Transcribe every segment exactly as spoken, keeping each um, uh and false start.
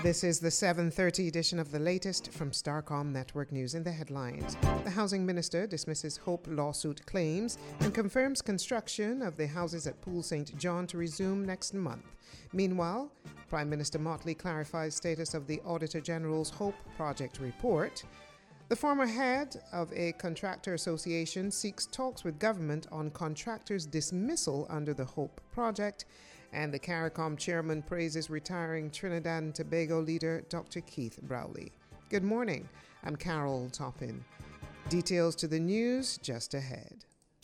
This is the seven thirty edition of the latest from Starcom Network News. In the headlines, the housing minister dismisses Hope lawsuit claims and confirms construction of the houses at Pool Saint John to resume next month. Meanwhile, Prime Minister Motley clarifies status of the Auditor General's Hope project report. The former head of a contractor association seeks talks with government on contractors' dismissal under the Hope project. And the CARICOM chairman praises retiring Trinidad and Tobago leader Doctor Keith Browley. Good morning. I'm Carol Toppin. Details to the news just ahead.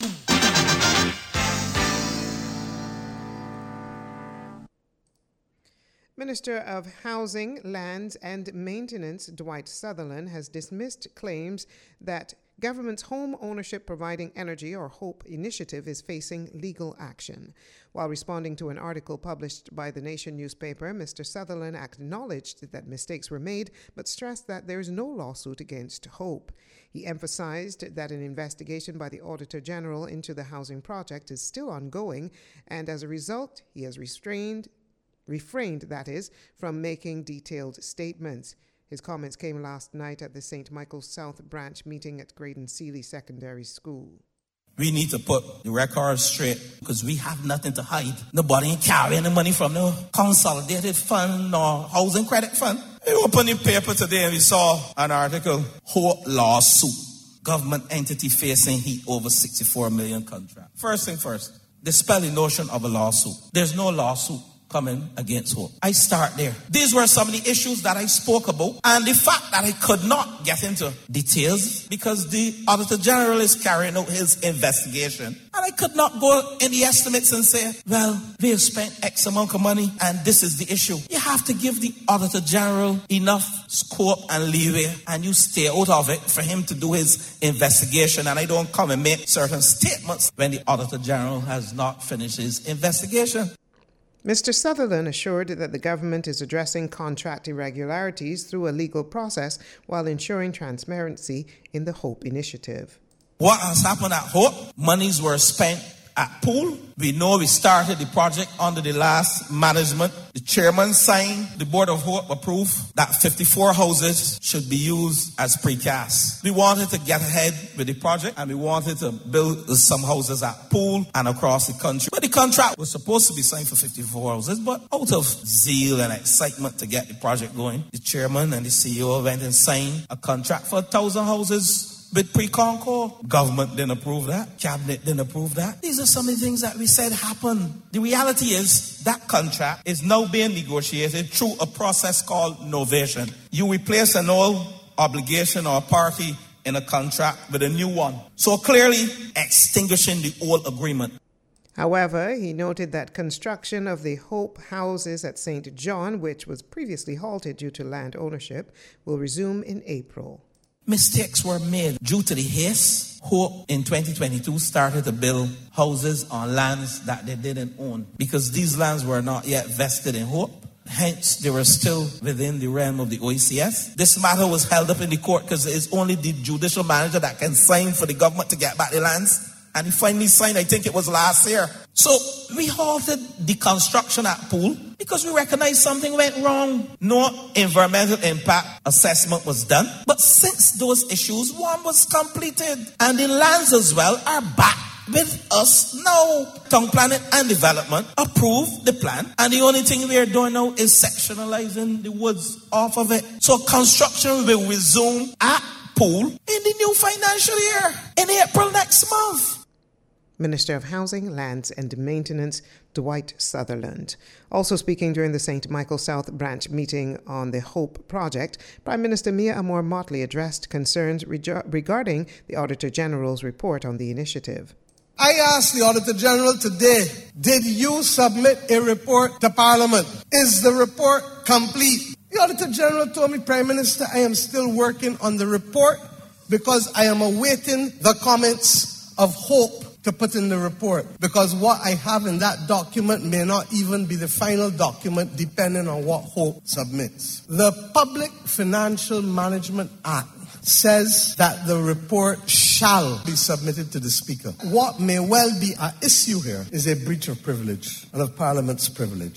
Minister of Housing, Lands and Maintenance Dwight Sutherland has dismissed claims that government's Home Ownership Providing Energy or HOPE initiative is facing legal action. While responding to an article published by the Nation newspaper, Mister Sutherland acknowledged that mistakes were made, but stressed that there is no lawsuit against HOPE. He emphasized that an investigation by the Auditor General into the housing project is still ongoing, and as a result, he has restrained refrained, that is, from making detailed statements. His comments came last night at the Saint Michael's South Branch meeting at Graydon Seeley Secondary School. We need to put the records straight because we have nothing to hide. Nobody ain't carrying the money from no consolidated fund or housing credit fund. We opened the paper today and we saw an article, Hope lawsuit. Government entity facing heat over sixty-four million contract. First thing first, dispel the notion of a lawsuit. There's no lawsuit coming against Hope. I start there. These were some of the issues that I spoke about, and the fact that I could not get into details because the Auditor General is carrying out his investigation, and I could not go in the estimates and say, well, we have spent X amount of money and this is the issue. You have to give the Auditor General enough scope and leeway, and you stay out of it for him to do his investigation, and I don't come and make certain statements when the Auditor General has not finished his investigation. Mister Sutherland assured that the government is addressing contract irregularities through a legal process while ensuring transparency in the HOPE initiative. What has happened at HOPE? Monies were spent at Pool. We know we started the project under the last management. The chairman signed, the Board of HOPE approved that fifty-four houses should be used as precast. We wanted to get ahead with the project and we wanted to build some houses at Pool and across the country. But the contract was supposed to be signed for fifty-four houses, but out of zeal and excitement to get the project going, the chairman and the C E O went and signed a contract for one thousand houses with pre-Concord. Government didn't approve that. Cabinet didn't approve that. These are some of the things that we said happen. The reality is that contract is now being negotiated through a process called novation. You replace an old obligation or party in a contract with a new one. So clearly extinguishing the old agreement. However, he noted that construction of the Hope houses at Saint John, which was previously halted due to land ownership, will resume in April. Mistakes were made due to the haste. Hope in twenty twenty-two started to build houses on lands that they didn't own because these lands were not yet vested in Hope. Hence, they were still within the realm of the O E C S. This matter was held up in the court because it's only the judicial manager that can sign for the government to get back the lands. And he finally signed, I think it was last year. So we halted the construction at Pool because we recognized something went wrong. No environmental impact assessment was done. But since those issues, one was completed. And the lands as well are back with us now. Town Planning and Development approved the plan. And the only thing we are doing now is sectionalizing the woods off of it. So construction will resume at Pool in the new financial year, in April next month. Minister of Housing, Lands and Maintenance, Dwight Sutherland. Also speaking during the Saint Michael South Branch meeting on the HOPE project, Prime Minister Mia Amor-Motley addressed concerns reg- regarding the Auditor General's report on the initiative. I asked the Auditor General today, did you submit a report to Parliament? Is the report complete? The Auditor General told me, Prime Minister, I am still working on the report because I am awaiting the comments of HOPE to put in the report, because what I have in that document may not even be the final document depending on what HOPE submits. The Public Financial Management Act says that the report shall be submitted to the Speaker. What may well be an issue here is a breach of privilege and of Parliament's privilege.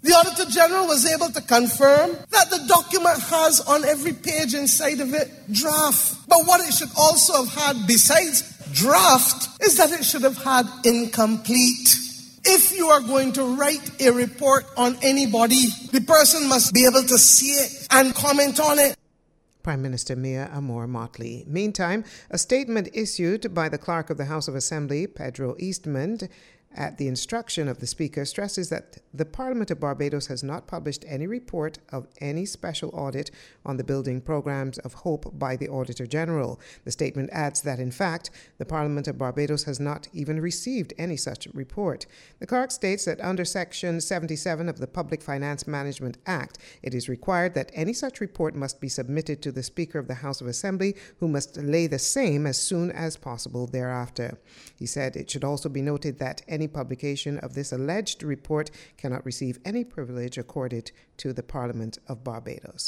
The Auditor General was able to confirm that the document has on every page inside of it draft. But what it should also have had besides draft is that it should have had incomplete. If you are going to write a report on anybody, the person must be able to see it and comment on it. Prime Minister Mia Amor Motley. Meantime, a statement issued by the Clerk of the House of Assembly, Pedro Eastman, at the instruction of the Speaker, stresses that the Parliament of Barbados has not published any report of any special audit on the building programs of HOPE by the Auditor General. The statement adds that, in fact, the Parliament of Barbados has not even received any such report. The clerk states that under Section seventy-seven of the Public Finance Management Act, it is required that any such report must be submitted to the Speaker of the House of Assembly, who must lay the same as soon as possible thereafter. He said it should also be noted that any publication of this alleged report cannot receive any privilege accorded to the Parliament of Barbados.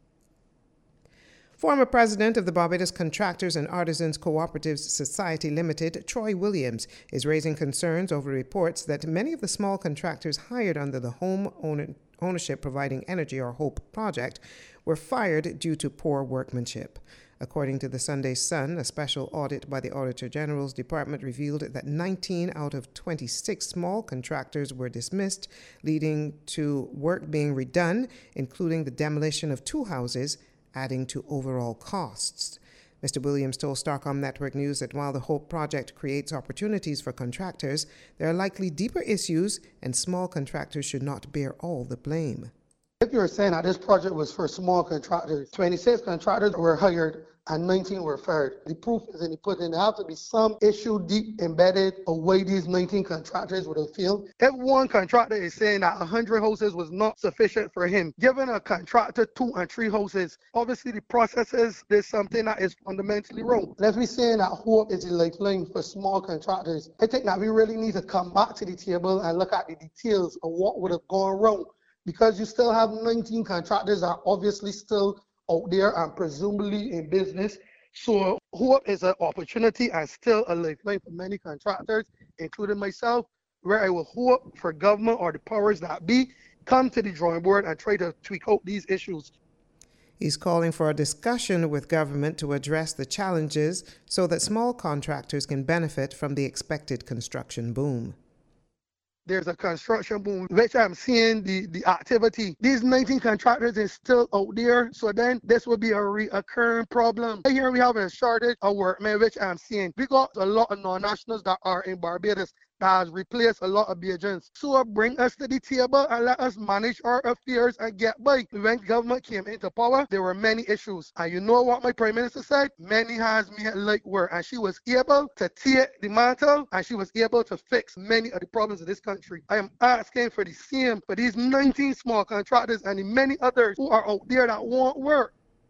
Former president of the Barbados Contractors and Artisans Cooperative Society Limited, Troy Williams, is raising concerns over reports that many of the small contractors hired under the Home Owner- Ownership Providing Energy, or HOPE project, were fired due to poor workmanship. According to the Sunday Sun, a special audit by the Auditor General's Department revealed that nineteen out of twenty-six small contractors were dismissed, leading to work being redone, including the demolition of two houses, adding to overall costs. Mister Williams told Starcom Network News that while the HOPE project creates opportunities for contractors, there are likely deeper issues, and small contractors should not bear all the blame. If you were saying that this project was for small contractors, twenty-six contractors were hired and nineteen were fired. The proof is in the pudding. There have to be some issue deep embedded of why these nineteen contractors would have failed. If one contractor is saying that one hundred houses was not sufficient for him, giving a contractor two and three houses, obviously the processes, there's something that is fundamentally wrong. And if we're saying that HOPE is a lifeline for small contractors, I think that we really need to come back to the table and look at the details of what would have gone wrong. Because you still have nineteen contractors that are obviously still out there and presumably in business. So HOPE is an opportunity and still a lifeline for many contractors, including myself, where I will hope for government or the powers that be come to the drawing board and try to tweak out these issues. He's calling for a discussion with government to address the challenges so that small contractors can benefit from the expected construction boom. There's a construction boom, which I'm seeing the, the activity. These nineteen contractors is still out there, so then this will be a reoccurring problem. Here we have a shortage of workmen, which I'm seeing. We got a lot of non-nationals that are in Barbados that has replaced a lot of Bajans. So bring us to the table and let us manage our affairs and get by. When government came into power, there were many issues. And you know what my Prime Minister said? Many has made light work. And she was able to take the mantle and she was able to fix many of the problems of this country. I am asking for the same for these nineteen small contractors and the many others who are out there that want work.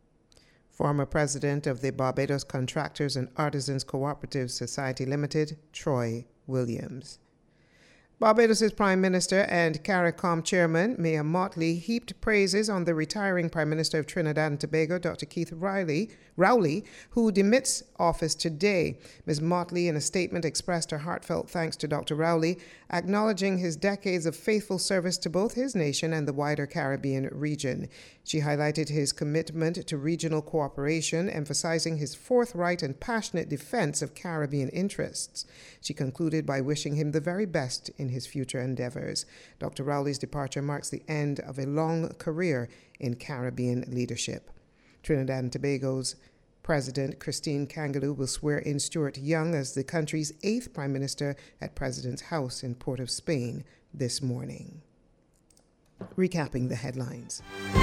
Former president of the Barbados Contractors and Artisans Cooperative Society Limited, Troy Williams. Barbados' Prime Minister and CARICOM Chairman, Mia Motley, heaped praises on the retiring Prime Minister of Trinidad and Tobago, Doctor Keith Riley, Rowley, who demits office today. Miz Motley, in a statement, expressed her heartfelt thanks to Doctor Rowley, acknowledging his decades of faithful service to both his nation and the wider Caribbean region. She highlighted his commitment to regional cooperation, emphasizing his forthright and passionate defense of Caribbean interests. She concluded by wishing him the very best in his future endeavors. Doctor Rowley's departure marks the end of a long career in Caribbean leadership. Trinidad and Tobago's President Christine Kangaloo will swear in Stuart Young as the country's eighth Prime Minister at President's House in Port of Spain this morning. Recapping the headlines.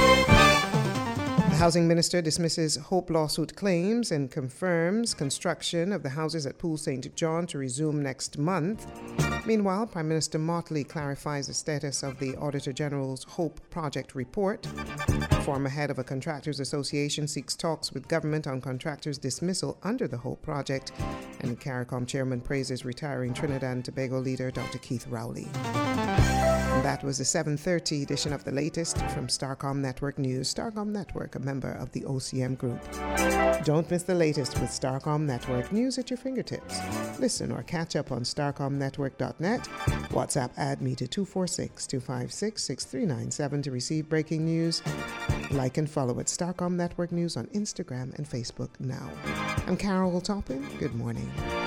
The Housing Minister dismisses HOPE lawsuit claims and confirms construction of the houses at Pool Saint John to resume next month. Meanwhile, Prime Minister Motley clarifies the status of the Auditor General's HOPE project report. Former head of a contractors association seeks talks with government on contractors' dismissal under the HOPE project. And CARICOM chairman praises retiring Trinidad and Tobago leader Doctor Keith Rowley. And that was the seven thirty edition of The Latest from Starcom Network News. Starcom Network, a member of the O C M Group. Don't miss the latest with Starcom Network News at your fingertips. Listen or catch up on starcom network dot net WhatsApp add me to two four six, two five six, six three nine seven to receive breaking news. Like and follow at Starcom Network News on Instagram and Facebook now. I'm Carol Toppin. Good morning.